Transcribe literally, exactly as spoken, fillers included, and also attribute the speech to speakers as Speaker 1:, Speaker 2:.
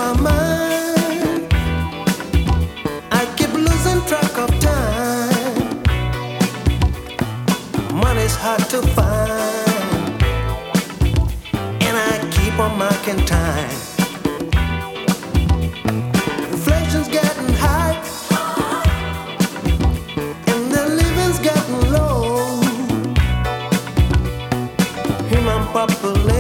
Speaker 1: my mind. I keep losing track of time. Money's hard to find, and I keep on marking time. Inflation's getting high, and the living's getting low. Human population